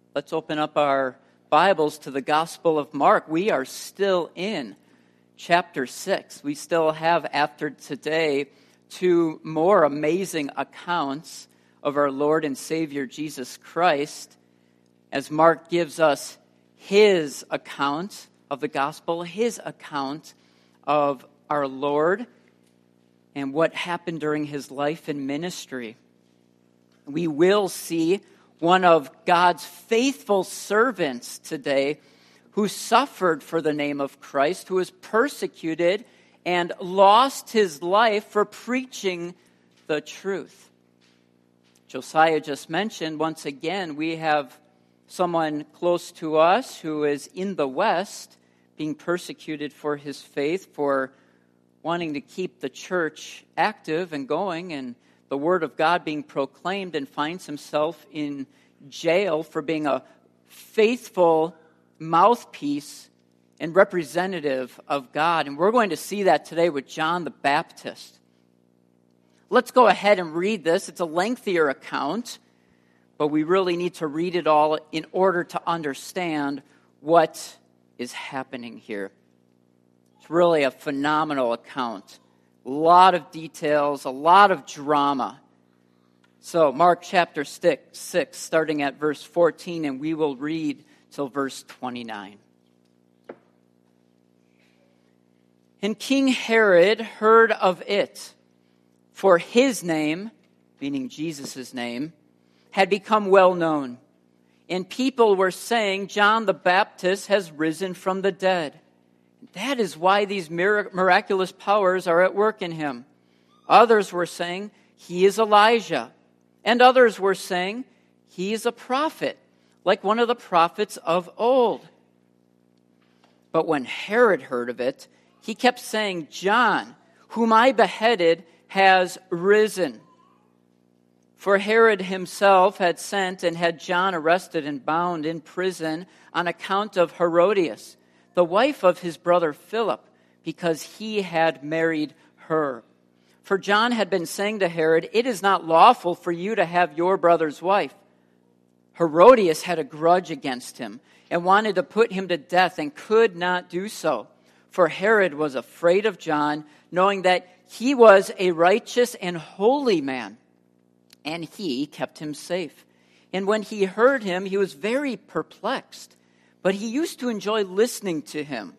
Let's open up our Bibles to the Gospel of Mark. We are still in chapter 6. We still have, after today, two more amazing accounts of our Lord and Savior Jesus Christ, as Mark gives us his account of the gospel, his account of our Lord and what happened during his life and ministry. We will see one of God's faithful servants today who suffered for the name of Christ, who was persecuted and lost his life for preaching the truth. Josiah just mentioned, once again, we have someone close to us who is in the West being persecuted for his faith, for wanting to keep the church active and going, and the word of God being proclaimed, and finds himself in jail for being a faithful mouthpiece and representative of God. And we're going to see that today with John the Baptist. Let's go ahead and read this. It's a lengthier account, but we really need to read it all in order to understand what is happening here. It's really a phenomenal account. A lot of details, a lot of drama. So, Mark chapter 6, starting at verse 14, and we will read till verse 29. And King Herod heard of it, for his name, meaning Jesus' name, had become well known. And people were saying, John the Baptist has risen from the dead. That is why these miraculous powers are at work in him. Others were saying, he is Elijah. And others were saying, he is a prophet, like one of the prophets of old. But when Herod heard of it, he kept saying, John, whom I beheaded, has risen. For Herod himself had sent and had John arrested and bound in prison on account of Herodias, the wife of his brother Philip, because he had married her. For John had been saying to Herod, it is not lawful for you to have your brother's wife. Herodias had a grudge against him and wanted to put him to death and could not do so. For Herod was afraid of John, knowing that he was a righteous and holy man, and he kept him safe. And when he heard him, he was very perplexed, but he used to enjoy listening to him.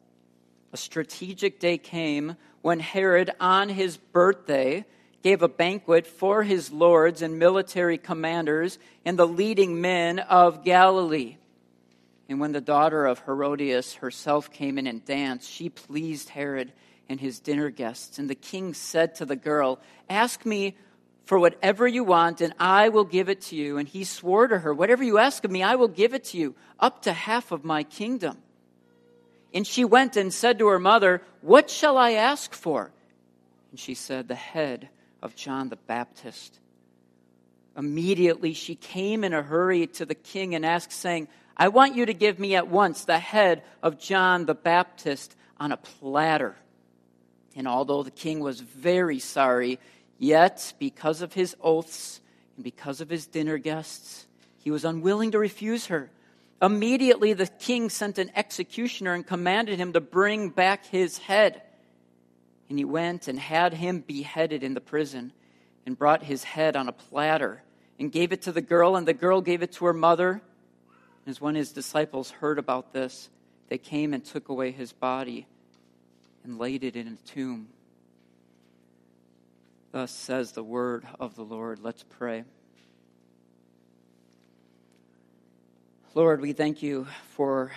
A strategic day came when Herod, on his birthday, gave a banquet for his lords and military commanders and the leading men of Galilee. And when the daughter of Herodias herself came in and danced, she pleased Herod and his dinner guests. And the king said to the girl, ask me for whatever you want, and I will give it to you. And he swore to her, whatever you ask of me, I will give it to you, up to half of my kingdom. And she went and said to her mother, what shall I ask for? And she said, the head of John the Baptist. Immediately she came in a hurry to the king and asked, saying, I want you to give me at once the head of John the Baptist on a platter. And although the king was very sorry, yet because of his oaths and because of his dinner guests, he was unwilling to refuse her. Immediately the king sent an executioner and commanded him to bring back his head. And he went and had him beheaded in the prison and brought his head on a platter and gave it to the girl, and the girl gave it to her mother. As when his disciples heard about this, they came and took away his body and laid it in a tomb. Thus says the word of the Lord. Let's pray. Lord, we thank you for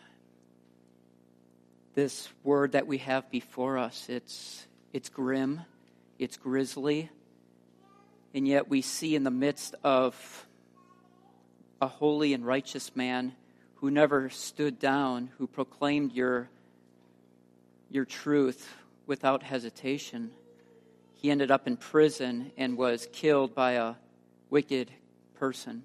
this word that we have before us. It's grim, it's grisly, and yet we see in the midst of a holy and righteous man who never stood down, who proclaimed your truth without hesitation. He ended up in prison and was killed by a wicked person.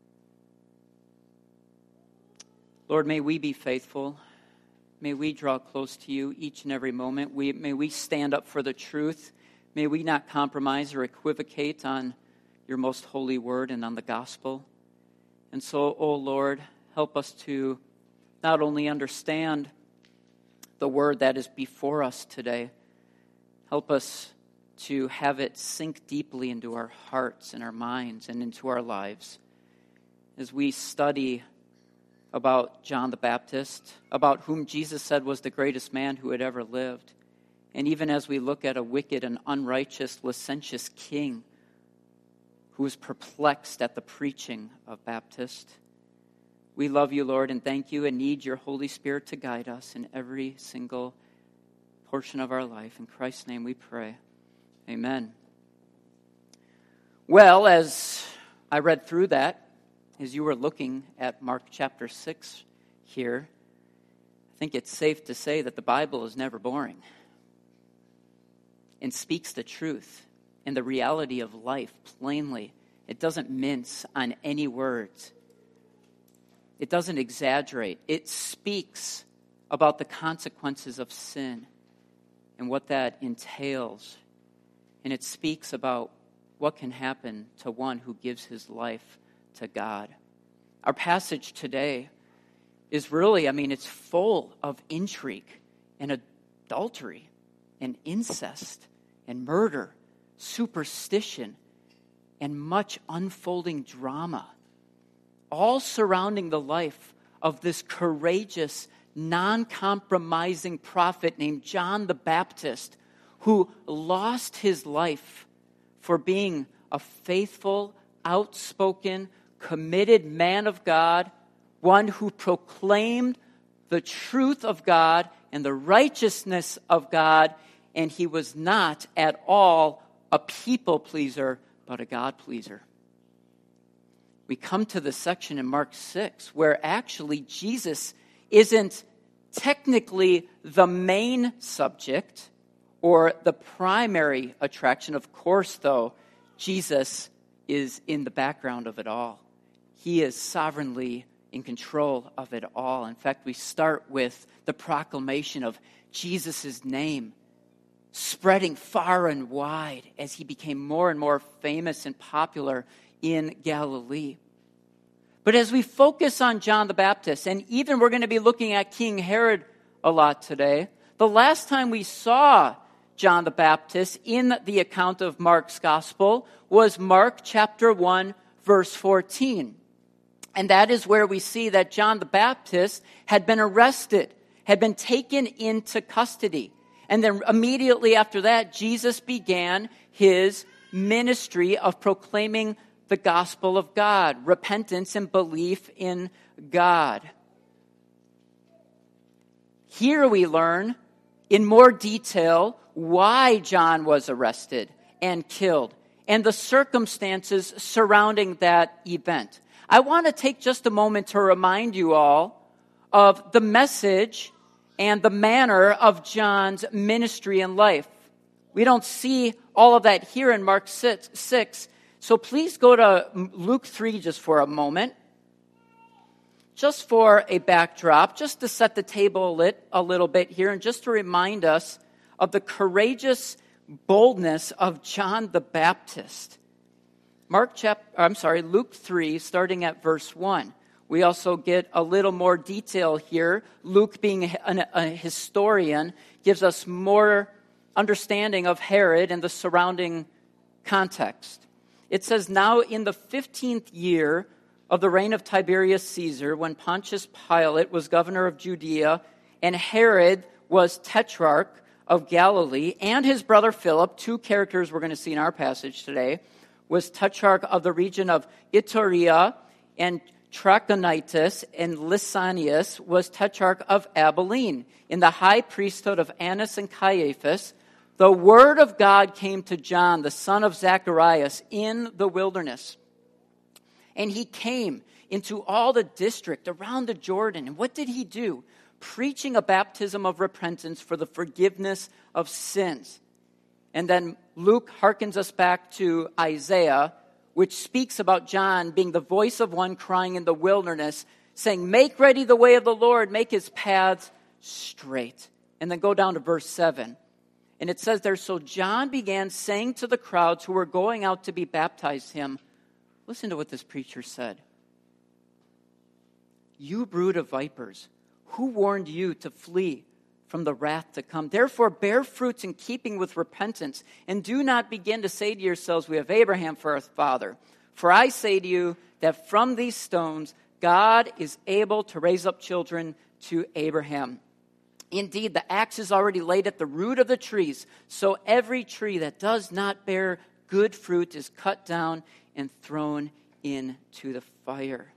Lord, may we be faithful. May we draw close to you each and every moment. May we stand up for the truth. May we not compromise or equivocate on your most holy word and on the gospel. And so, oh Lord, help us to not only understand the word that is before us today, help us to have it sink deeply into our hearts and our minds and into our lives. As we study about John the Baptist, about whom Jesus said was the greatest man who had ever lived, and even as we look at a wicked and unrighteous, licentious king who was perplexed at the preaching of Baptist, we love you, Lord, and thank you and need your Holy Spirit to guide us in every single portion of our life. In Christ's name we pray. Amen. Well, as I read through that, as you were looking at Mark chapter 6 here, I think it's safe to say that the Bible is never boring and speaks the truth and the reality of life plainly. It doesn't mince on any words. It doesn't exaggerate. It speaks about the consequences of sin and what that entails. And it speaks about what can happen to one who gives his life to God. Our passage today is really, it's full of intrigue and adultery and incest and murder, superstition, and much unfolding drama, all surrounding the life of this courageous, non-compromising prophet named John the Baptist, who lost his life for being a faithful, outspoken, committed man of God, one who proclaimed the truth of God and the righteousness of God, and he was not at all a people pleaser, but a God pleaser. We come to the section in Mark 6 where actually Jesus isn't technically the main subject or the primary attraction. Of course, though, Jesus is in the background of it all. He is sovereignly in control of it all. In fact, we start with the proclamation of Jesus' name spreading far and wide as he became more and more famous and popular in Galilee. But as we focus on John the Baptist, and even we're going to be looking at King Herod a lot today, the last time we saw John the Baptist in the account of Mark's gospel was Mark chapter 1, verse 14. And that is where we see that John the Baptist had been arrested, had been taken into custody. And then immediately after that, Jesus began his ministry of proclaiming the gospel of God, repentance and belief in God. Here we learn in more detail why John was arrested and killed and the circumstances surrounding that event. I want to take just a moment to remind you all of the message and the manner of John's ministry and life. We don't see all of that here in Mark 6. So please go to Luke 3 just for a moment. Just for a backdrop, just to set the table a little bit here, and just to remind us of the courageous boldness of John the Baptist. Luke 3, starting at verse 1. We also get a little more detail here. Luke, being a historian, gives us more understanding of Herod and the surrounding context. It says, "Now in the 15th year of the reign of Tiberius Caesar, when Pontius Pilate was governor of Judea, and Herod was tetrarch of Galilee, and his brother Philip," two characters we're going to see in our passage today, was tetrarch of the region of Iturea, and Trachonitis, and Lysanias was tetrarch of Abilene. In the high priesthood of Annas and Caiaphas, the word of God came to John, the son of Zacharias, in the wilderness. And he came into all the district around the Jordan. And what did he do? Preaching a baptism of repentance for the forgiveness of sins. And then Luke hearkens us back to Isaiah, which speaks about John being the voice of one crying in the wilderness, saying, "Make ready the way of the Lord, make his paths straight." And then go down to verse 7. And it says there, "So John began saying to the crowds who were going out to be baptized him," listen to what this preacher said, You brood of vipers, who warned you to flee from the wrath to come? Therefore, bear fruits in keeping with repentance, and do not begin to say to yourselves, we have Abraham for our father. For I say to you that from these stones God is able to raise up children to Abraham. Indeed, the axe is already laid at the root of the trees, so every tree that does not bear good fruit is cut down and thrown into the fire.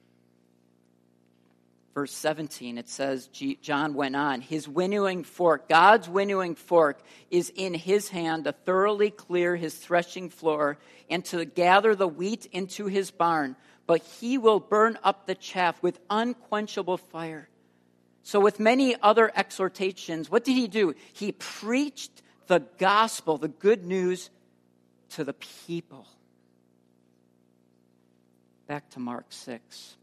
Verse 17, it says, John went on, his winnowing fork, God's winnowing fork, is in his hand to thoroughly clear his threshing floor and to gather the wheat into his barn, but he will burn up the chaff with unquenchable fire. So with many other exhortations, what did he do? He preached the gospel, the good news, to the people. Back to Mark 6.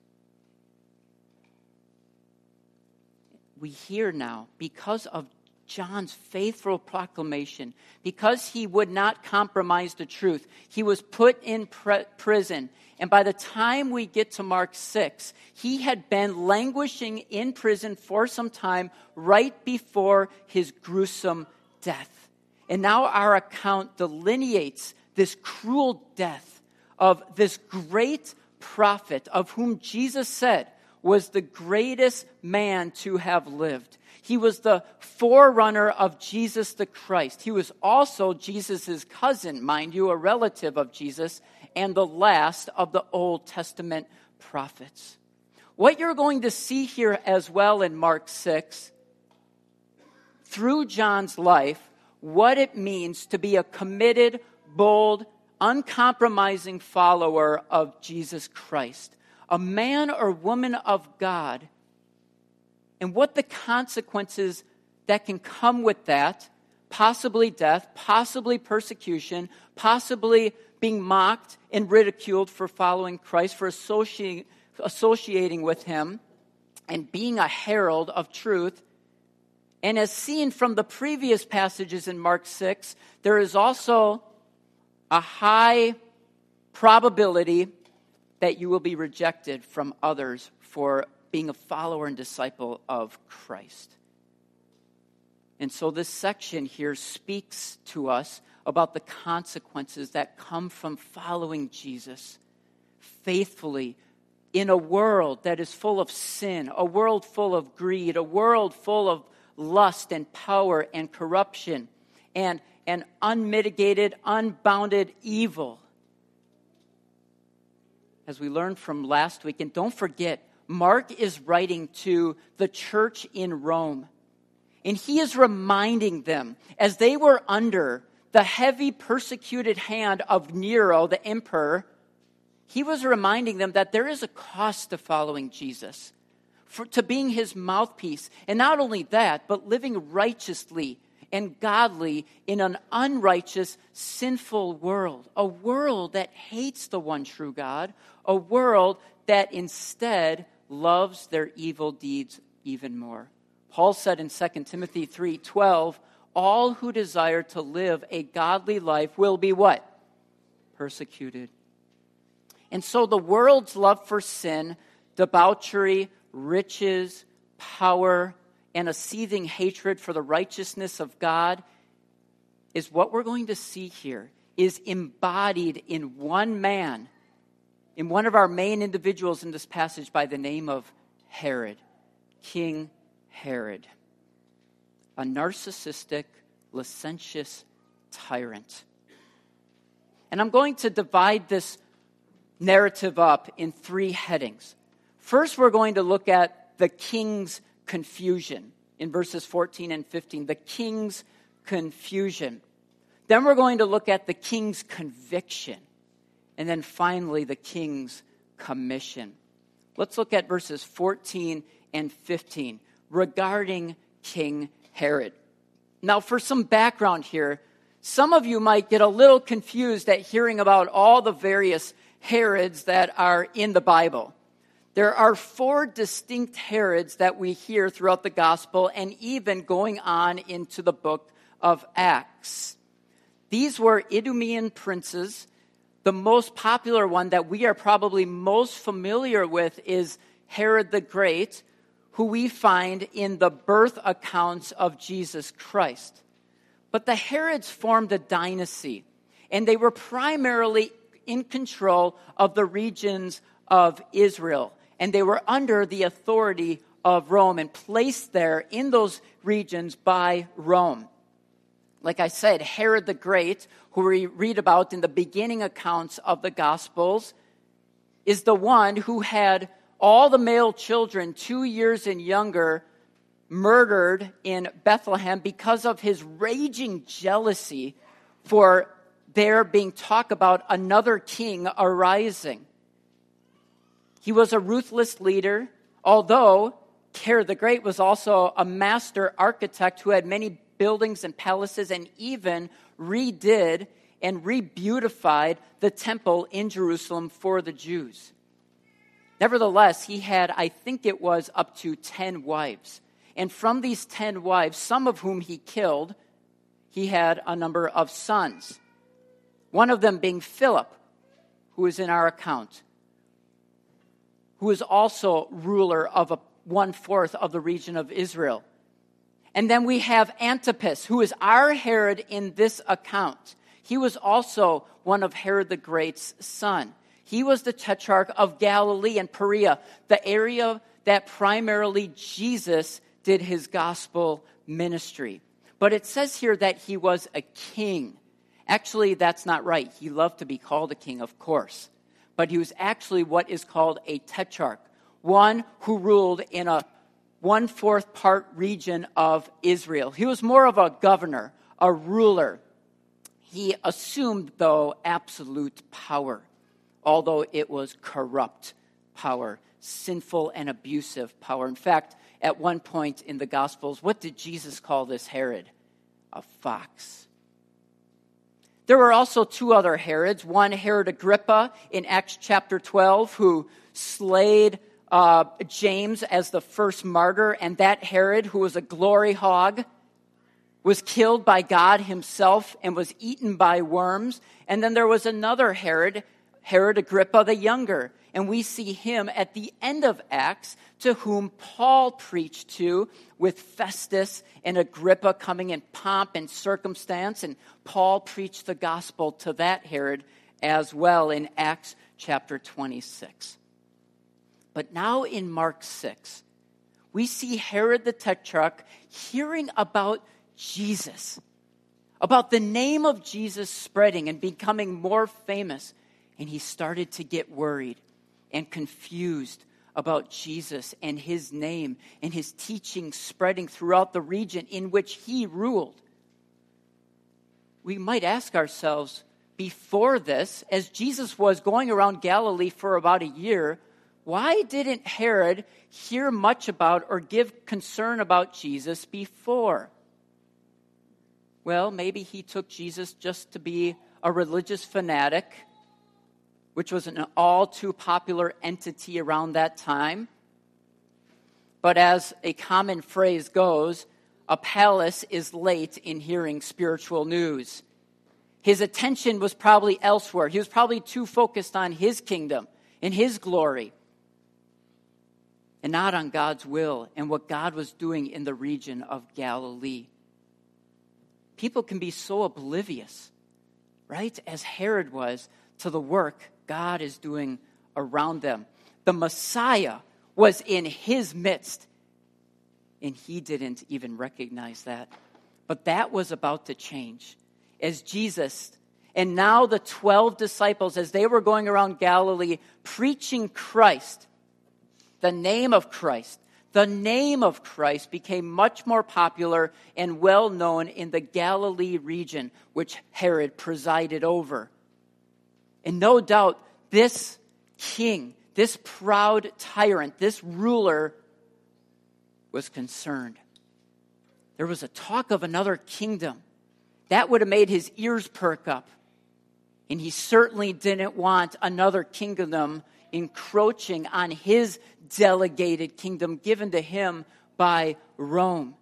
We hear now, because of John's faithful proclamation, because he would not compromise the truth, he was put in prison. And by the time we get to Mark 6, he had been languishing in prison for some time right before his gruesome death. And now our account delineates this cruel death of this great prophet of whom Jesus said was the greatest man to have lived. He was the forerunner of Jesus the Christ. He was also Jesus' cousin, mind you, a relative of Jesus, and the last of the Old Testament prophets. What you're going to see here as well in Mark 6, through John's life, what it means to be a committed, bold, uncompromising follower of Jesus Christ. A man or woman of God, and what the consequences that can come with that, possibly death, possibly persecution, possibly being mocked and ridiculed for following Christ, for associating with him, and being a herald of truth. And as seen from the previous passages in Mark 6, there is also a high probability that you will be rejected from others for being a follower and disciple of Christ. And so this section here speaks to us about the consequences that come from following Jesus faithfully in a world that is full of sin, a world full of greed, a world full of lust and power and corruption and unmitigated, unbounded evil. As we learned from last week, and don't forget, Mark is writing to the church in Rome. And he is reminding them, as they were under the heavy persecuted hand of Nero, the emperor, he was reminding them that there is a cost to following Jesus, to being his mouthpiece. And not only that, but living righteously and godly in an unrighteous, sinful world. A world that hates the one true God. A world that instead loves their evil deeds even more. Paul said in 2 Timothy 3:12, all who desire to live a godly life will be what? Persecuted. And so the world's love for sin, debauchery, riches, power, and a seething hatred for the righteousness of God is what we're going to see here, is embodied in one man, in one of our main individuals in this passage by the name of Herod, King Herod, a narcissistic, licentious tyrant. And I'm going to divide this narrative up in three headings. First, we're going to look at the king's confusion in verses 14 and 15, the king's confusion. Then we're going to look at the king's conviction. And then finally, the king's commission. Let's look at verses 14 and 15 regarding King Herod. Now, for some background here, some of you might get a little confused at hearing about all the various Herods that are in the Bible. There are 4 distinct Herods that we hear throughout the gospel and even going on into the book of Acts. These were Idumean princes. The most popular one that we are probably most familiar with is Herod the Great, who we find in the birth accounts of Jesus Christ. But the Herods formed a dynasty, and they were primarily in control of the regions of Israel, and they were under the authority of Rome and placed there in those regions by Rome. Like I said, Herod the Great, who we read about in the beginning accounts of the Gospels, is the one who had all the male children 2 years and younger murdered in Bethlehem because of his raging jealousy for there being talk about another king arising. He was a ruthless leader, although Herod the Great was also a master architect who had many buildings and palaces and even redid and re-beautified the temple in Jerusalem for the Jews. Nevertheless, he had, I think it was, up to 10 wives. And from these 10 wives, some of whom he killed, he had a number of sons. One of them being Philip, who is in our account, who is also ruler of 1/4 of the region of Israel. And then we have Antipas, who is our Herod in this account. He was also one of Herod the Great's son. He was the tetrarch of Galilee and Perea, the area that primarily Jesus did his gospel ministry. But it says here that he was a king. Actually, that's not right. He loved to be called a king, of course. But he was actually what is called a tetrarch, one who ruled in a 1/4 part region of Israel. He was more of a governor, a ruler. He assumed, though, absolute power, although it was corrupt power, sinful and abusive power. In fact, at one point in the Gospels, what did Jesus call this Herod? A fox. There were also 2 other Herods. One, Herod Agrippa in Acts chapter 12, who slayed James as the first martyr, and that Herod, who was a glory hog, was killed by God himself and was eaten by worms. And then there was another Herod, Herod Agrippa the younger, and we see him at the end of Acts, to whom Paul preached to, with Festus and Agrippa coming in pomp and circumstance, and Paul preached the gospel to that Herod as well in Acts chapter 26. But now in Mark 6, we see Herod the Tetrarch hearing about Jesus, about the name of Jesus spreading and becoming more famous. And he started to get worried and confused about Jesus and his name and his teaching spreading throughout the region in which he ruled. We might ask ourselves, before this, as Jesus was going around Galilee for about a year, why didn't Herod hear much about or give concern about Jesus before? Well, maybe he took Jesus just to be a religious fanatic, which was an all too popular entity around that time. But as a common phrase goes, a palace is late in hearing spiritual news. His attention was probably elsewhere. He was probably too focused on his kingdom and his glory, and not on God's will and what God was doing in the region of Galilee. People can be so oblivious, right, as Herod was, to the work God is doing around them. The Messiah was in his midst, and he didn't even recognize that. But that was about to change as Jesus, and now the 12 disciples, as they were going around Galilee preaching Christ, the name of Christ became much more popular and well known in the Galilee region, which Herod presided over. And no doubt, this king, this proud tyrant, this ruler was concerned. There was a talk of another kingdom. That would have made his ears perk up. And he certainly didn't want another kingdom encroaching on his delegated kingdom given to him by Rome.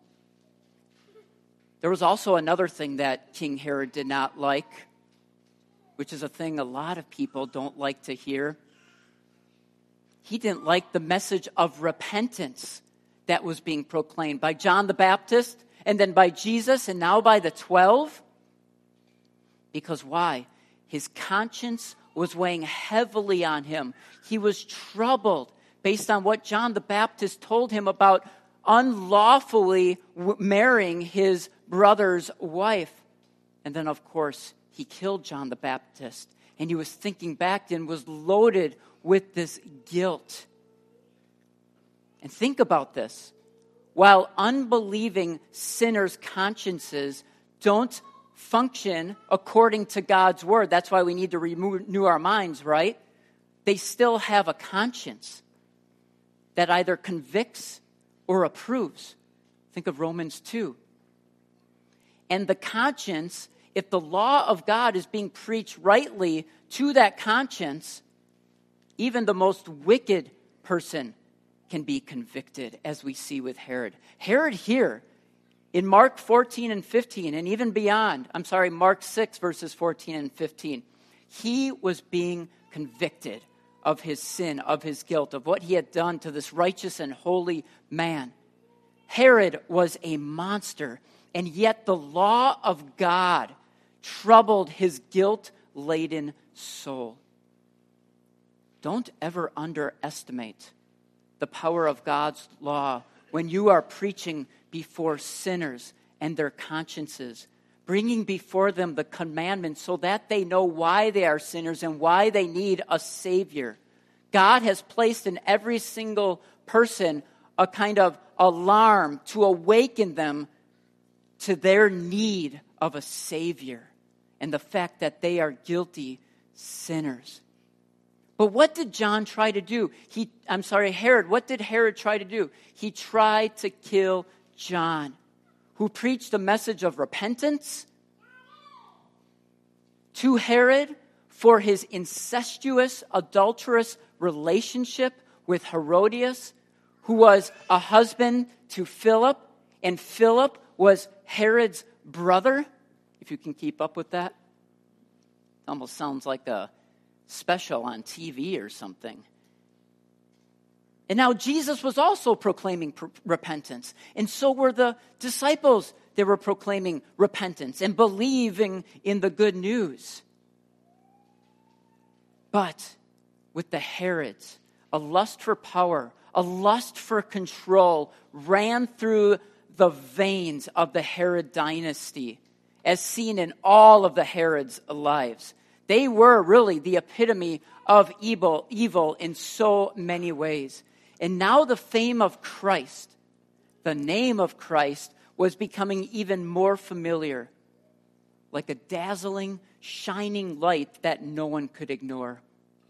There was also another thing that King Herod did not like, which is a thing a lot of people don't like to hear. He didn't like the message of repentance that was being proclaimed by John the Baptist, and then by Jesus, and now by the 12. Because why? His conscience was weighing heavily on him. He was troubled based on what John the Baptist told him about unlawfully marrying his brother's wife. And then, of course, he killed John the Baptist. And he was thinking back and was loaded with this guilt. And think about this. While unbelieving sinners' consciences don't function according to God's word, that's why we need to renew our minds, right? They still have a conscience that either convicts or approves. Think of Romans 2. And the conscience, if the law of God is being preached rightly to that conscience, even the most wicked person can be convicted, as we see with Herod. Herod here, in Mark 14 and 15, and even beyond, Mark 6, verses 14 and 15, he was being convicted of his sin, of his guilt, of what he had done to this righteous and holy man. Herod was a monster, and yet the law of God troubled his guilt-laden soul. Don't ever underestimate the power of God's law when you are preaching before sinners and their consciences, bringing before them the commandments so that they know why they are sinners and why they need a Savior. God has placed in every single person a kind of alarm to awaken them to their need of a Savior and the fact that they are guilty sinners. But what did John try to do? Herod, what did Herod try to do? He tried to kill John, who preached a message of repentance to Herod for his incestuous, adulterous relationship with Herodias, who was a husband to Philip, and Philip was Herod's brother. If you can keep up with that. It almost sounds like a special on TV or something. And now Jesus was also proclaiming repentance. And so were the disciples. They were proclaiming repentance and believing in the good news. But with the Herods, a lust for power, a lust for control ran through the veins of the Herod dynasty, as seen in all of the Herod's lives. They were really the epitome of evil in so many ways. And now the fame of Christ, the name of Christ, was becoming even more familiar, like a dazzling, shining light that no one could ignore.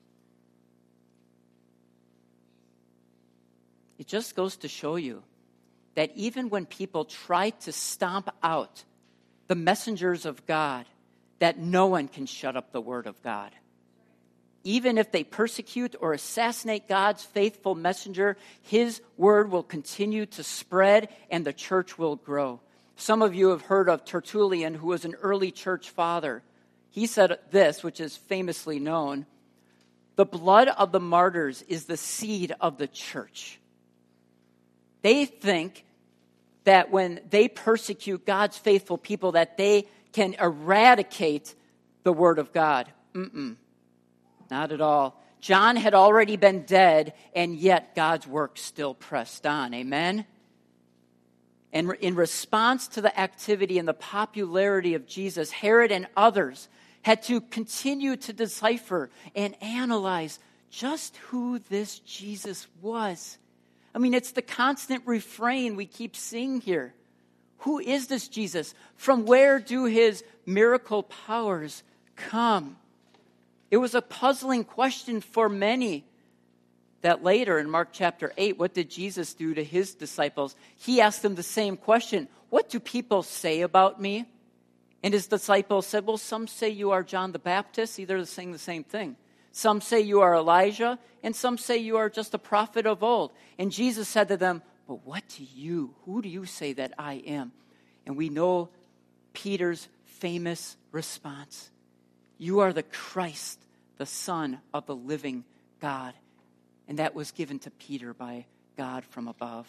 It just goes to show you that even when people try to stomp out the messengers of God, that no one can shut up the word of God. Even if they persecute or assassinate God's faithful messenger, his word will continue to spread and the church will grow. Some of you have heard of Tertullian, who was an early church father. He said this, which is famously known: the blood of the martyrs is the seed of the church. They think that when they persecute God's faithful people, that they can eradicate the word of God. Not at all. John had already been dead, and yet God's work still pressed on. Amen? And in response to the activity and the popularity of Jesus, Herod and others had to continue to decipher and analyze just who this Jesus was. I mean, it's the constant refrain we keep seeing here. Who is this Jesus? From where do his miracle powers come? It was a puzzling question for many. That later in Mark chapter 8, what did Jesus do to his disciples? He asked them the same question. What do people say about me? And his disciples said, well, some say you are John the Baptist. See, they're saying the same thing. Some say you are Elijah, and some say you are just a prophet of old. And Jesus said to them, but who do you say that I am? And we know Peter's famous response. You are the Christ, the Son of the living God. and that was given to Peter by God from above.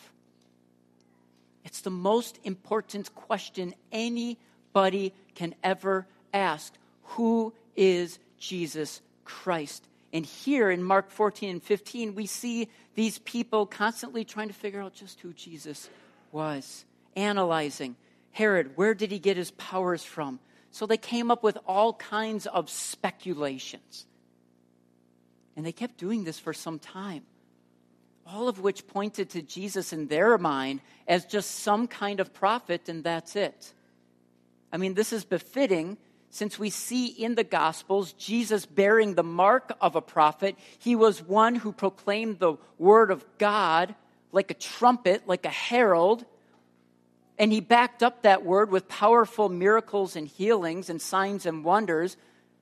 It's the most important question anybody can ever ask. Who is Jesus Christ? And here in Mark 14 and 15, we see these people constantly trying to figure out just who Jesus was, analyzing. Herod, where did he get his powers from? So they came up with all kinds of speculations. And they kept doing this for some time, all of which pointed to Jesus in their mind as just some kind of prophet, and that's it. I mean, this is befitting since we see in the Gospels Jesus bearing the mark of a prophet. He was one who proclaimed the word of God like a trumpet, like a herald, and he backed up that word with powerful miracles and healings and signs and wonders.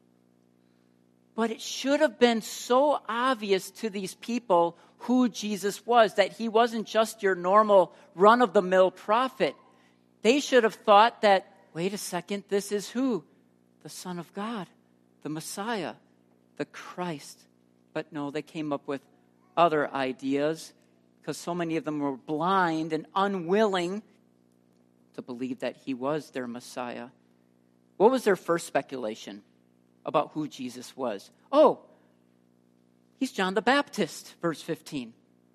But it should have been so obvious to these people who Jesus was, that he wasn't just your normal run-of-the-mill prophet. They should have thought that, wait a second, this is who? The Son of God, the Messiah, the Christ. But no, they came up with other ideas because so many of them were blind and unwilling to believe that he was their Messiah. What was their first speculation about who Jesus was? Oh, he's John the Baptist, verse 15.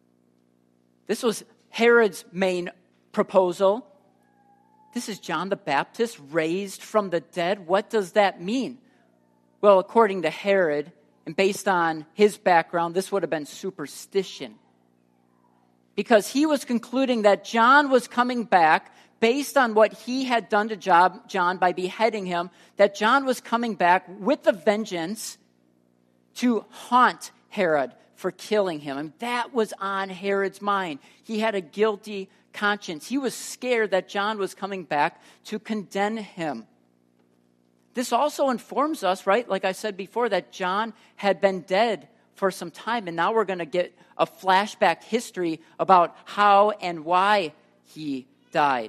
This was Herod's main proposal. This is John the Baptist raised from the dead. What does that mean? Well, according to Herod, and based on his background, this would have been superstition. Because he was concluding that John was coming back based on what he had done to John by beheading him, that John was coming back with a vengeance to haunt Herod for killing him. And that was on Herod's mind. He had a guilty conscience. He was scared that John was coming back to condemn him. This also informs us, right, like I said before, that John had been dead for some time, and now we're going to get a flashback history about how and why he died.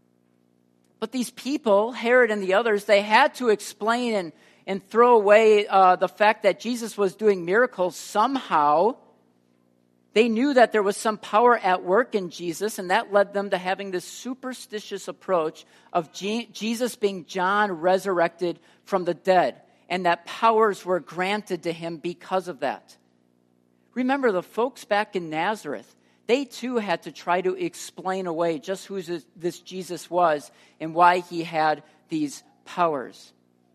But these people, Herod and the others, they had to explain and throw away the fact that Jesus was doing miracles somehow. They knew that there was some power at work in Jesus, and that led them to having this superstitious approach of Jesus being John resurrected from the dead, and that powers were granted to him because of that. Remember, the folks back in Nazareth, they too had to try to explain away just who this Jesus was and why he had these powers.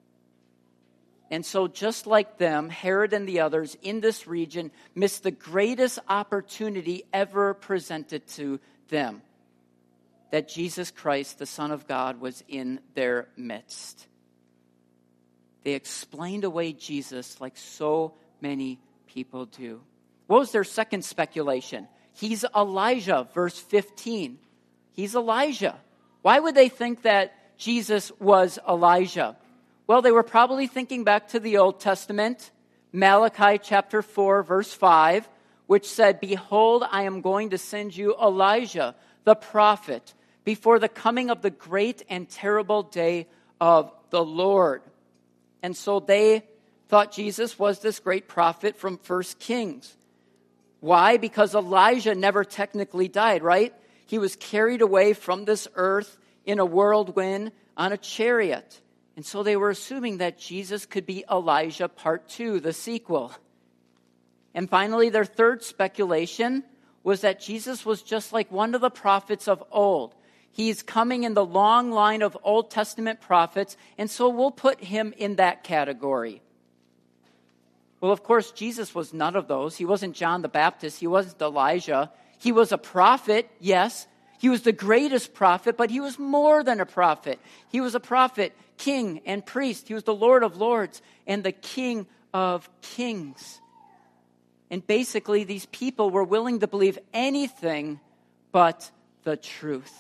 And so just like them, Herod and the others in this region missed the greatest opportunity ever presented to them, that Jesus Christ, the Son of God, was in their midst. They explained away Jesus like so many people do. What was their second speculation? He's Elijah, verse 15. He's Elijah. Why would they think that Jesus was Elijah? Well, they were probably thinking back to the Old Testament, Malachi chapter 4, verse 5, which said, "Behold, I am going to send you Elijah, the prophet, before the coming of the great and terrible day of the Lord." And so they thought Jesus was this great prophet from 1 Kings. Why? Because Elijah never technically died, right? He was carried away from this earth in a whirlwind on a chariot. And so they were assuming that Jesus could be Elijah part 2, the sequel. And finally, their third speculation was that Jesus was just like one of the prophets of old. He's coming in the long line of Old Testament prophets, and so we'll put him in that category. Well, of course, Jesus was none of those. He wasn't John the Baptist. He wasn't Elijah. He was a prophet, yes. He was the greatest prophet, but he was more than a prophet. He was a prophet, king, and priest. He was the Lord of lords and the King of kings. And basically, these people were willing to believe anything but the truth.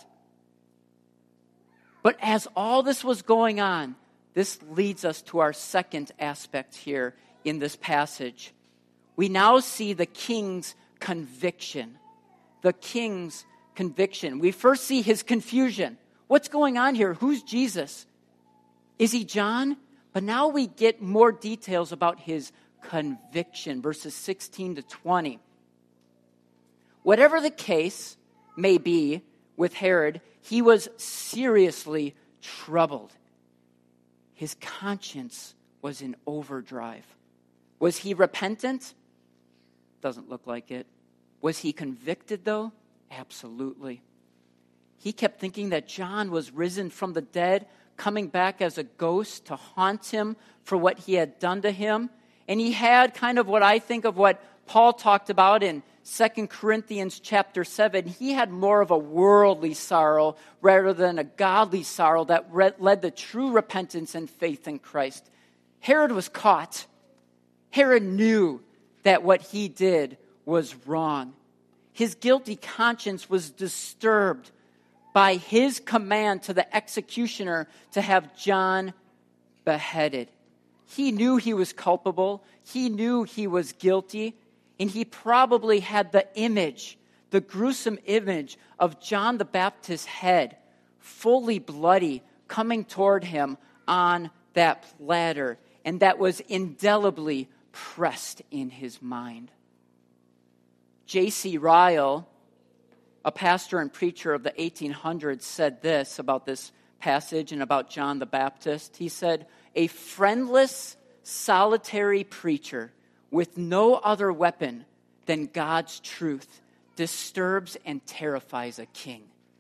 But as all this was going on, this leads us to our second aspect here in this passage. We now see the king's conviction. The king's conviction. We first see his confusion. What's going on here? Who's Jesus? Is he John? But now we get more details about his conviction, verses 16 to 20. Whatever the case may be with Herod, he was seriously troubled. His conscience was in overdrive. Was he repentant? Doesn't look like it. Was he convicted, though? Absolutely. He kept thinking that John was risen from the dead, coming back as a ghost to haunt him for what he had done to him. And he had kind of what I think of what Paul talked about in 2 Corinthians chapter 7. He had more of a worldly sorrow rather than a godly sorrow that led to true repentance and faith in Christ. Herod was caught. Herod knew that what he did was wrong. His guilty conscience was disturbed by his command to the executioner to have John beheaded. He knew he was culpable. He knew he was guilty. And he probably had the image, the gruesome image of John the Baptist's head, fully bloody, coming toward him on that platter. And that was indelibly pressed in his mind. J.C. Ryle, a pastor and preacher of the 1800s, said this about this passage and about John the Baptist. He said, "A friendless, solitary preacher with no other weapon than God's truth disturbs and terrifies a king."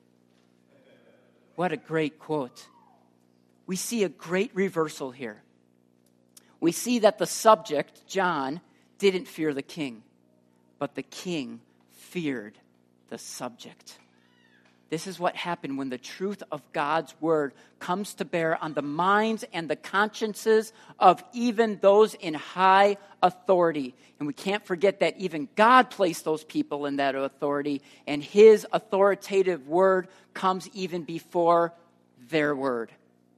What a great quote. We see a great reversal here. We see that the subject, John, didn't fear the king, but the king feared the subject. This is what happened when the truth of God's word comes to bear on the minds and the consciences of even those in high authority. And we can't forget that even God placed those people in that authority, and his authoritative word comes even before their word.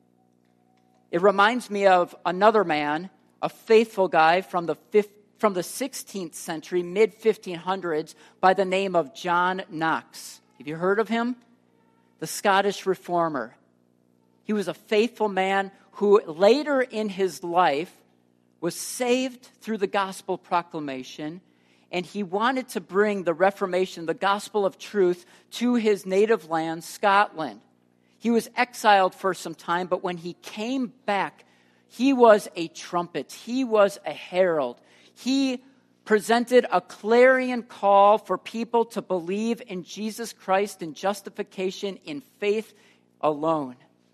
It reminds me of another man, a faithful guy from the 16th century, mid-1500s, by the name of John Knox. Have you heard of him? The Scottish reformer. He was a faithful man who later in his life was saved through the gospel proclamation, and he wanted to bring the Reformation, the gospel of truth, to his native land, Scotland. He was exiled for some time, but when he came back, he was a trumpet. He was a herald. He presented a clarion call for people to believe in Jesus Christ and justification in faith alone.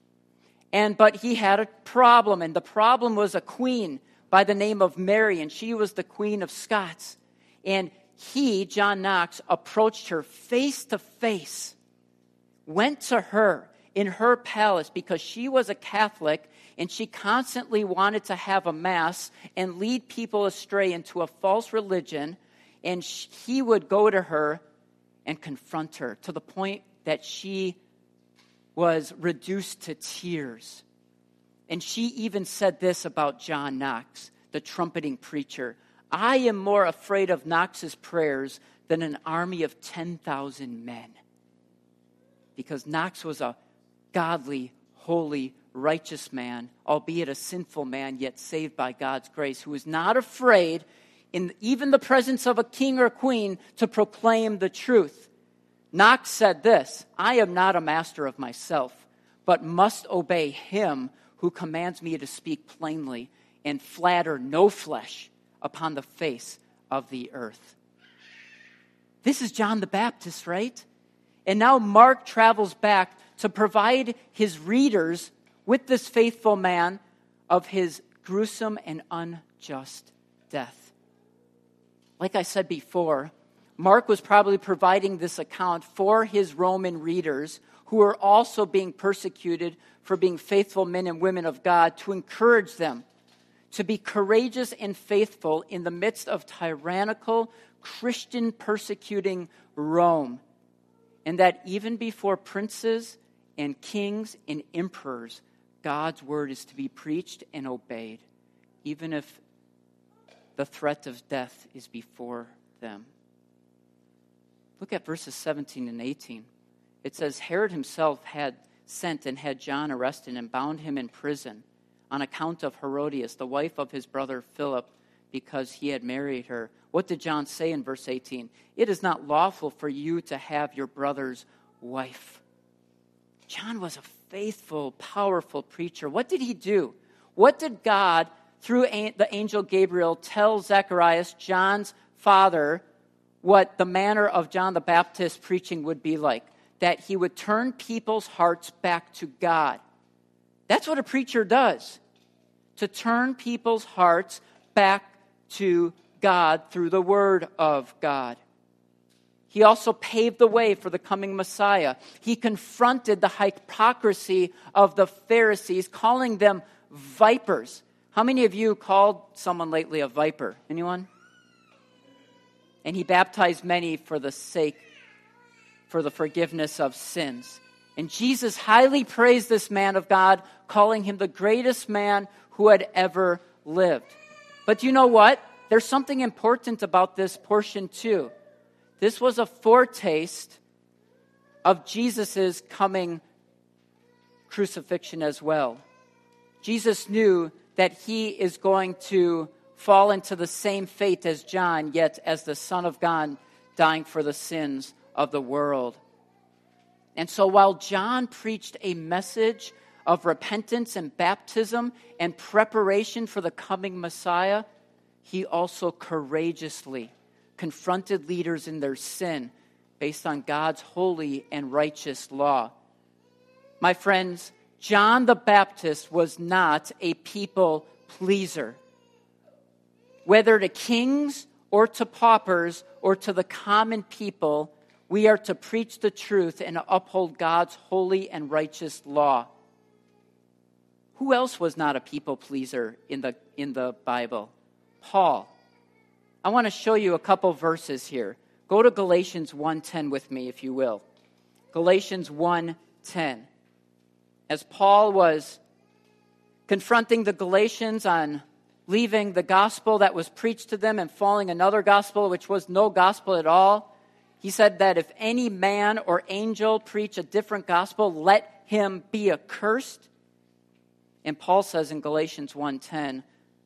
But he had a problem, and the problem was a queen by the name of Mary, and she was the Queen of Scots. And he, John Knox, approached her face to face, went to her in her palace because she was a Catholic, and she constantly wanted to have a mass and lead people astray into a false religion. And he would go to her and confront her to the point that she was reduced to tears. And she even said this about John Knox, the trumpeting preacher: "I am more afraid of Knox's prayers than an army of 10,000 men." Because Knox was a godly, holy, righteous man, albeit a sinful man, yet saved by God's grace, who was not afraid, in even the presence of a king or queen, to proclaim the truth. Knox said this: "I am not a master of myself, but must obey him who commands me to speak plainly and flatter no flesh upon the face of the earth." This is John the Baptist, right? And now Mark travels back to provide his readers with this faithful man of his gruesome and unjust death. Like I said before, Mark was probably providing this account for his Roman readers who were also being persecuted for being faithful men and women of God, to encourage them to be courageous and faithful in the midst of tyrannical, Christian persecuting Rome. And that even before princes and kings and emperors, God's word is to be preached and obeyed, even if the threat of death is before them. Look at verses 17 and 18. It says, "Herod himself had sent and had John arrested and bound him in prison on account of Herodias, the wife of his brother Philip, because he had married her. What did John say in verse 18? It is not lawful for you to have your brother's wife. John was a faithful, powerful preacher. What did he do? What did God, through the angel Gabriel, tell Zacharias, John's father, what the manner of John the Baptist preaching would be like? That he would turn people's hearts back to God. That's what a preacher does. To turn people's hearts back to God through the Word of God. He also paved the way for the coming Messiah. He confronted the hypocrisy of the Pharisees, calling them vipers. How many of you called someone lately a viper? Anyone? And he baptized many for the forgiveness of sins. And Jesus highly praised this man of God, calling him the greatest man who had ever lived. But you know what? There's something important about this portion too. This was a foretaste of Jesus' coming crucifixion as well. Jesus knew that he is going to fall into the same fate as John, yet as the Son of God dying for the sins of the world. And so while John preached a message of repentance and baptism and preparation for the coming Messiah, he also courageously confronted leaders in their sin based on God's holy and righteous law. My friends, John the Baptist was not a people pleaser. Whether to kings or to paupers or to the common people, we are to preach the truth and uphold God's holy and righteous law. Who else was not a people pleaser in the Bible? Paul. I want to show you a couple verses here. Go to Galatians 1:10 with me, if you will. Galatians 1:10. As Paul was confronting the Galatians on leaving the gospel that was preached to them and following another gospel which was no gospel at all, he said that if any man or angel preach a different gospel, let him be accursed. And Paul says in Galatians 1:10,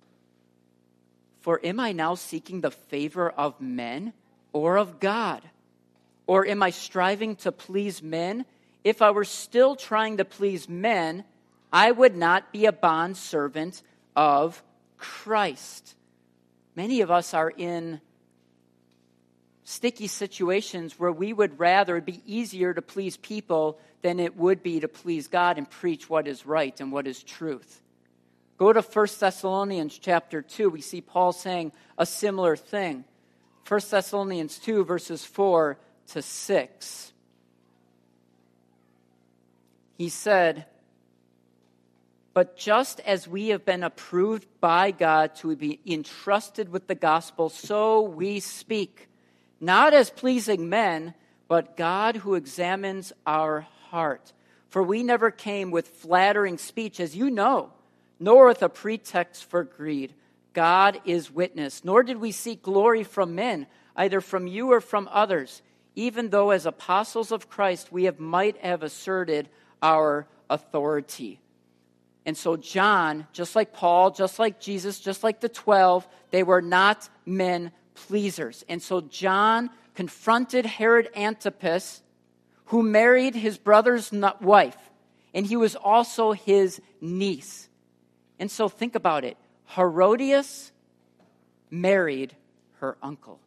for am I now seeking the favor of men or of God? Or am I striving to please men? If I were still trying to please men, I would not be a bondservant of Christ. Many of us are in sticky situations where we would rather it'd be easier to please people than it would be to please God and preach what is right and what is truth. Go to 1 Thessalonians chapter 2. We see Paul saying a similar thing. 1 Thessalonians 2, verses 4 to 6. He said, but just as we have been approved by God to be entrusted with the gospel, so we speak, not as pleasing men, but God who examines our heart. For we never came with flattering speech, as you know, nor with a pretext for greed. God is witness. Nor did we seek glory from men, either from you or from others, even though as apostles of Christ we might have asserted our authority. And so John, just like Paul, just like Jesus, just like the 12, they were not men pleasers. And so John confronted Herod Antipas, who married his brother's wife, and he was also his niece. And so think about it. Herodias married her uncle.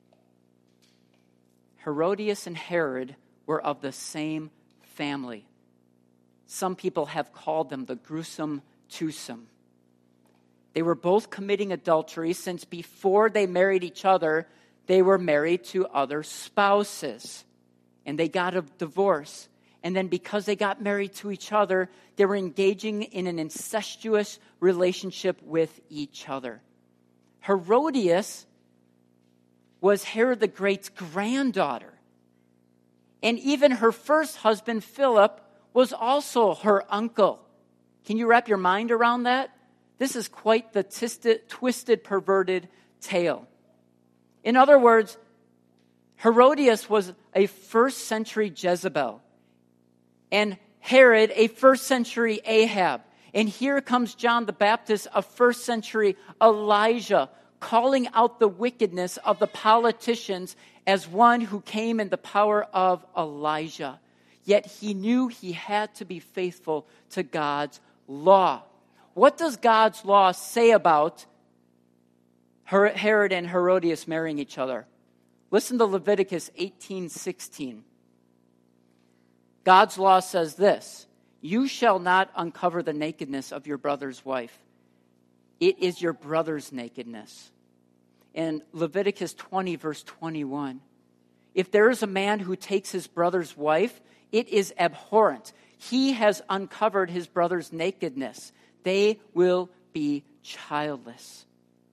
Herodias and Herod were of the same family. Some people have called them the gruesome twosome. They were both committing adultery since before they married each other, they were married to other spouses. And they got a divorce. And then because they got married to each other, they were engaging in an incestuous relationship with each other. Herodias was Herod the Great's granddaughter. And even her first husband, Philip, was also her uncle. Can you wrap your mind around that? This is quite the twisted, perverted tale. In other words, Herodias was a first century Jezebel. And Herod, a first century Ahab. And here comes John the Baptist, a first century Elijah, calling out the wickedness of the politicians as one who came in the power of Elijah. Yet he knew he had to be faithful to God's law. What does God's law say about Herod and Herodias marrying each other? Listen to Leviticus 18:16. God's law says this: "You shall not uncover the nakedness of your brother's wife. It is your brother's nakedness." And Leviticus 20, verse 21. If there is a man who takes his brother's wife, it is abhorrent. He has uncovered his brother's nakedness. They will be childless.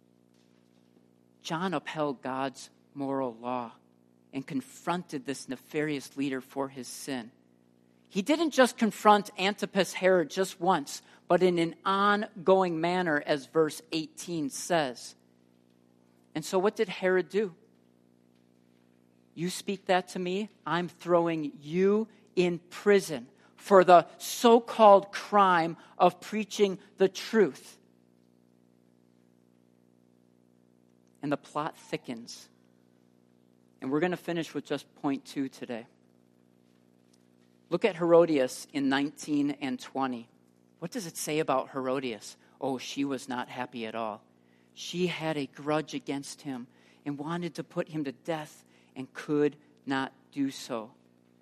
John upheld God's moral law and confronted this nefarious leader for his sin. He didn't just confront Antipas Herod just once, but in an ongoing manner, as verse 18 says. And so what did Herod do? You speak that to me, I'm throwing you in prison for the so-called crime of preaching the truth. And the plot thickens. And we're going to finish with just point 2 today. Look at Herodias in 19 and 20. What does it say about Herodias? Oh, she was not happy at all. She had a grudge against him and wanted to put him to death and could not do so.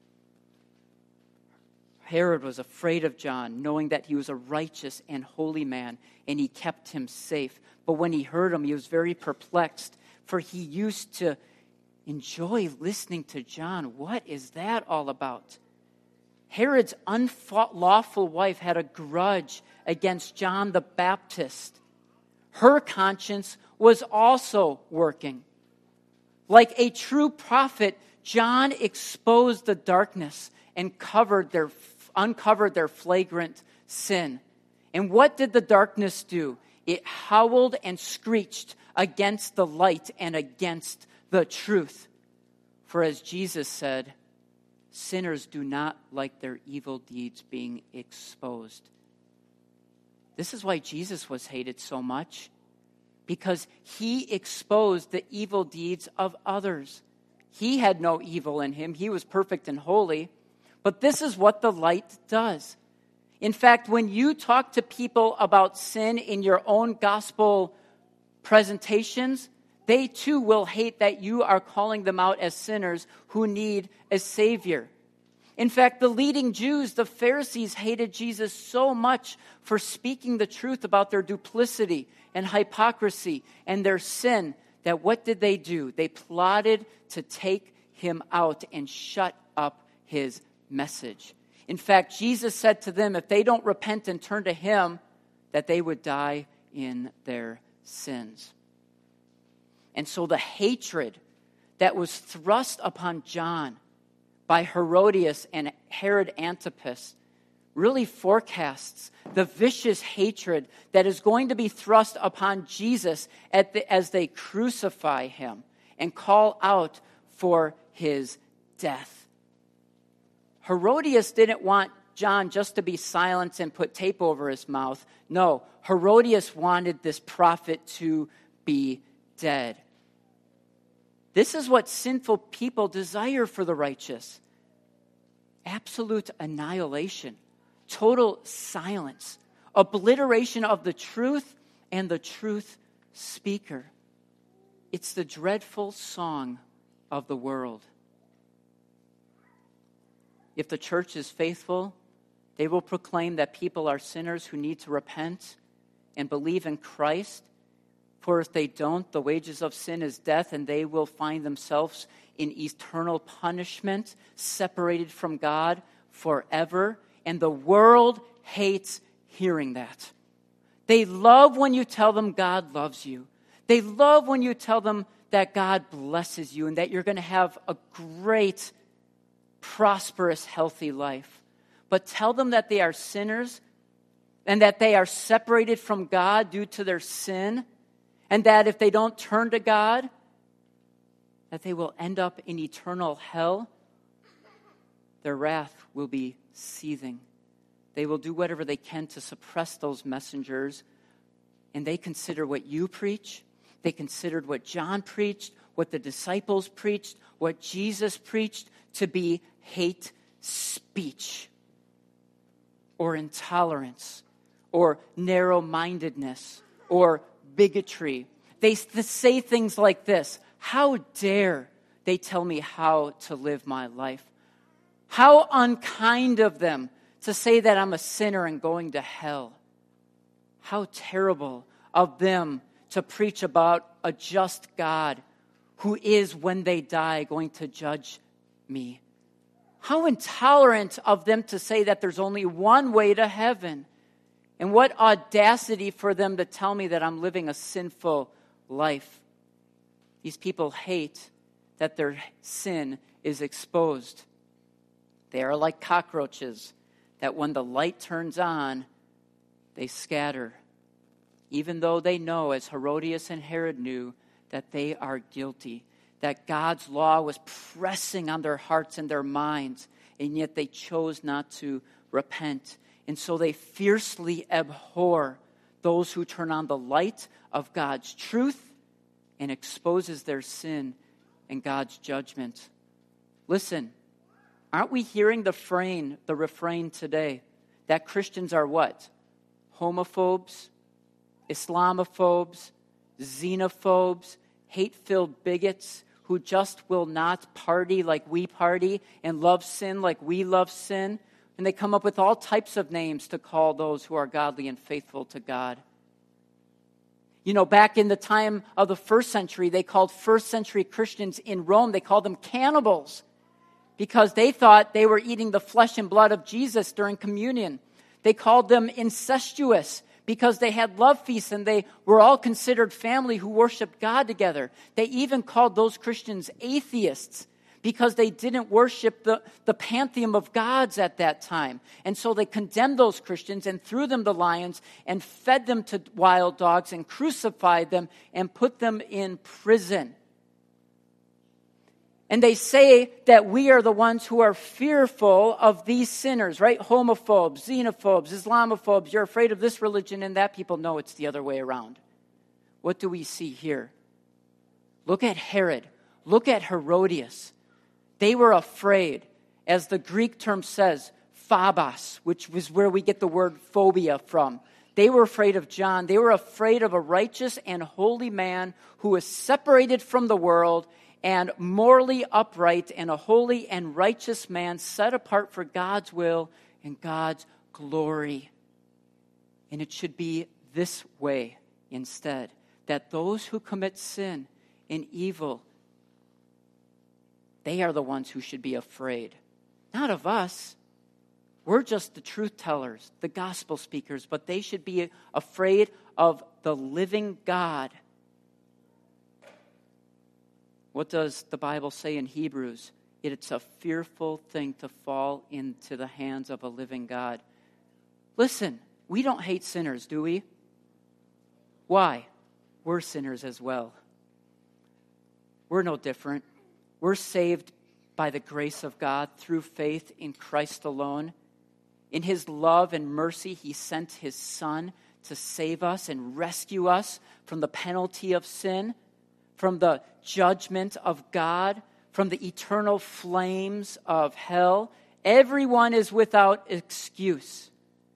Herod was afraid of John, knowing that he was a righteous and holy man, and he kept him safe. But when he heard him, he was very perplexed, for he used to enjoy listening to John. What is that all about? Herod's unlawful wife had a grudge against John the Baptist. Her conscience was also working. Like a true prophet, John exposed the darkness and uncovered their flagrant sin. And what did the darkness do? It howled and screeched against the light and against the truth. For as Jesus said, sinners do not like their evil deeds being exposed. This is why Jesus was hated so much, because he exposed the evil deeds of others. He had no evil in him. He was perfect and holy. But this is what the light does. In fact, when you talk to people about sin in your own gospel presentations, they too will hate that you are calling them out as sinners who need a Savior. In fact, the leading Jews, the Pharisees, hated Jesus so much for speaking the truth about their duplicity and hypocrisy and their sin that what did they do? They plotted to take him out and shut up his message. In fact, Jesus said to them, if they don't repent and turn to him, that they would die in their sins. And so the hatred that was thrust upon John by Herodias and Herod Antipas really forecasts the vicious hatred that is going to be thrust upon Jesus as they crucify him and call out for his death. Herodias didn't want John just to be silenced and put tape over his mouth. No, Herodias wanted this prophet to be dead. This is what sinful people desire for the righteous. Absolute annihilation, total silence, obliteration of the truth and the truth speaker. It's the dreadful song of the world. If the church is faithful, they will proclaim that people are sinners who need to repent and believe in Christ. For if they don't, the wages of sin is death, and they will find themselves in eternal punishment, separated from God forever. And the world hates hearing that. They love when you tell them God loves you. They love when you tell them that God blesses you and that you're going to have a great, prosperous, healthy life. But tell them that they are sinners and that they are separated from God due to their sin, and that if they don't turn to God, that they will end up in eternal hell. Their wrath will be seething. They will do whatever they can to suppress those messengers, and they consider what you preach They considered what John preached, what the disciples preached, what Jesus preached to be hate speech or intolerance or narrow-mindedness or bigotry. They say things like this: how dare they tell me how to live my life? How unkind of them to say that I'm a sinner and going to hell. How terrible of them to preach about a just God who is, when they die, going to judge me. How intolerant of them to say that there's only one way to heaven. And what audacity for them to tell me that I'm living a sinful life. These people hate that their sin is exposed. They are like cockroaches that when the light turns on, they scatter, even though they know, as Herodias and Herod knew, that they are guilty, that God's law was pressing on their hearts and their minds, and yet they chose not to repent. And so they fiercely abhor those who turn on the light of God's truth and exposes their sin and God's judgment. Listen, aren't we hearing the refrain today that Christians are what? Homophobes, Islamophobes, xenophobes, hate-filled bigots who just will not party like we party and love sin like we love sin. And they come up with all types of names to call those who are godly and faithful to God. You know, back in the time of the first century, they called first century Christians in Rome, they called them cannibals because they thought they were eating the flesh and blood of Jesus during communion. They called them incestuous because they had love feasts and they were all considered family who worshiped God together. They even called those Christians atheists because they didn't worship the pantheon of gods at that time. And so they condemned those Christians and threw them to lions and fed them to wild dogs and crucified them and put them in prison. And they say that we are the ones who are fearful of these sinners, right? Homophobes, xenophobes, Islamophobes. You're afraid of this religion and that. People know it's the other way around. What do we see here? Look at Herod. Look at Herodias. They were afraid, as the Greek term says, phobos, which was where we get the word phobia from. They were afraid of John. They were afraid of a righteous and holy man who was separated from the world and morally upright, and a holy and righteous man set apart for God's will and God's glory. And it should be this way instead, that those who commit sin and evil, they are the ones who should be afraid, not of us. We're just the truth tellers, the gospel speakers, but they should be afraid of the living God. What does the Bible say in Hebrews? It's a fearful thing to fall into the hands of a living God. Listen, we don't hate sinners, do we? Why? We're sinners as well. We're no different. We're saved by the grace of God through faith in Christ alone. In His love and mercy, He sent His Son to save us and rescue us from the penalty of sin, from the judgment of God, from the eternal flames of hell. Everyone is without excuse.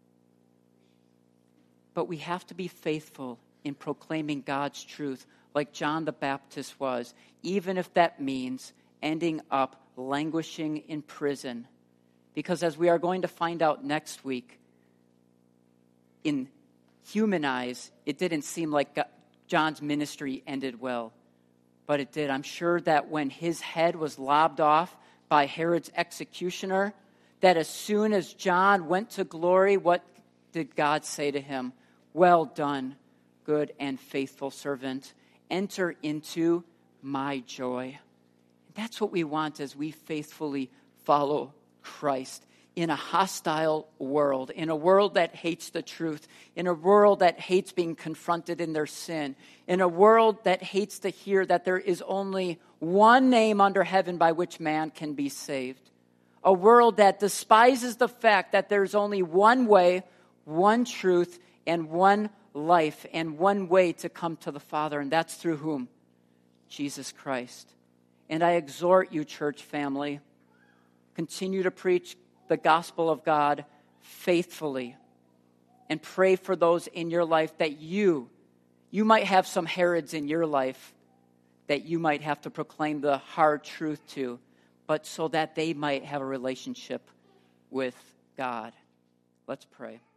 But we have to be faithful in proclaiming God's truth like John the Baptist was, even if that means ending up languishing in prison. Because as we are going to find out next week, in human eyes, it didn't seem like John's ministry ended well. But it did. I'm sure that when his head was lobbed off by Herod's executioner, that as soon as John went to glory, what did God say to him? Well done, good and faithful servant. Enter into my joy. That's what we want as we faithfully follow Christ in a hostile world, in a world that hates the truth, in a world that hates being confronted in their sin, in a world that hates to hear that there is only one name under heaven by which man can be saved, a world that despises the fact that there's only one way, one truth, and one life and one way to come to the Father, and that's through whom? Jesus Christ. And I exhort you, church family, continue to preach the gospel of God faithfully and pray for those in your life that you might have some Herods in your life that you might have to proclaim the hard truth to, but so that they might have a relationship with God. Let's pray.